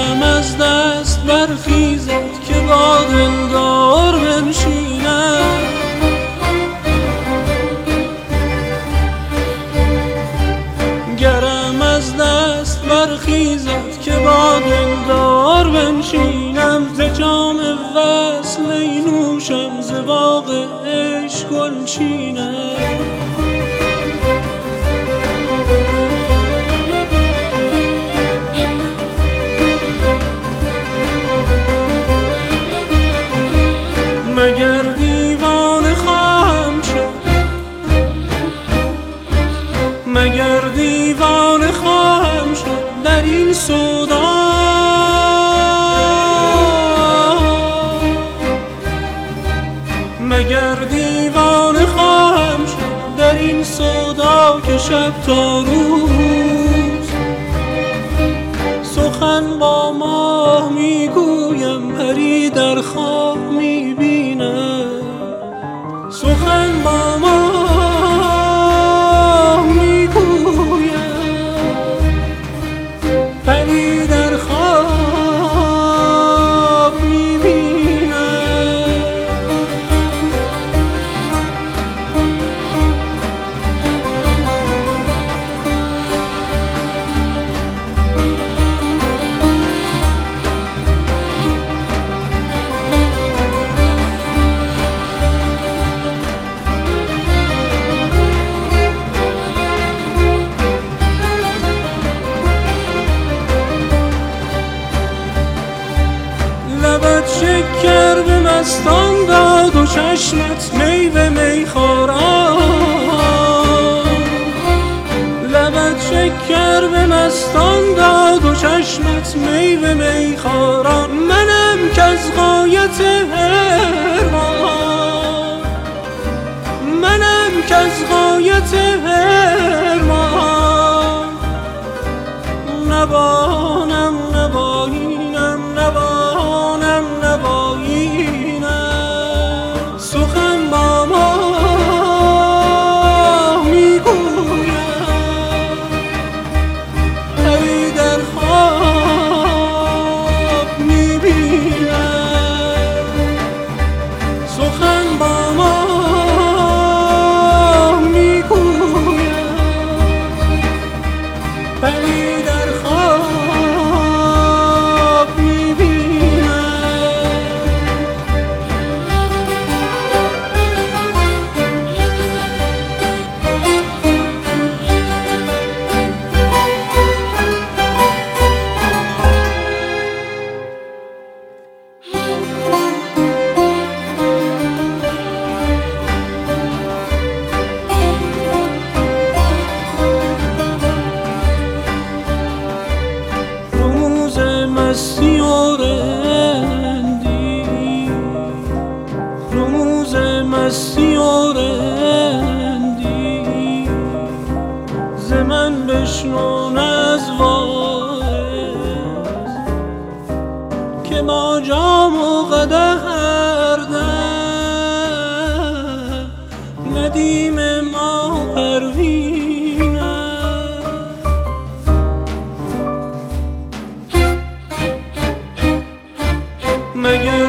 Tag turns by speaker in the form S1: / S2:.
S1: گرم از دست برخیزد که با دلدار بنشینم. گرم از دست برخیزد که با دلدار بنشینم. ز جام وصل ای نوشم ز باغ عشق گل چینم. مگر دیوانه خواهم شد، مگر دیوانه خواهم شد در این سودا. مگر دیوانه خواهم شد در این سودا که شب تا روز سخن با ماه میگویم پری در خواب میبینم. سخن با ماه میگویم پری در خواب میبینم. لبت شکر به مستان داد و چشمت می به میخواران. لبت شکر به مستان داد و چشمت می به میخواران. منم کز غایت حرمان، منم کز غایت حرمان. نبانم نباینم نبانم نباینم. سخن با ماه میگویم پری در خواب میبینم. سخن با ماه میگویم پری در خواب میبینم. رموز مستی و رندی، رموز مستی و رندی ز من بشنو نزواعظ که با جام و قدح هر دم ندیم ما پروینه. مگر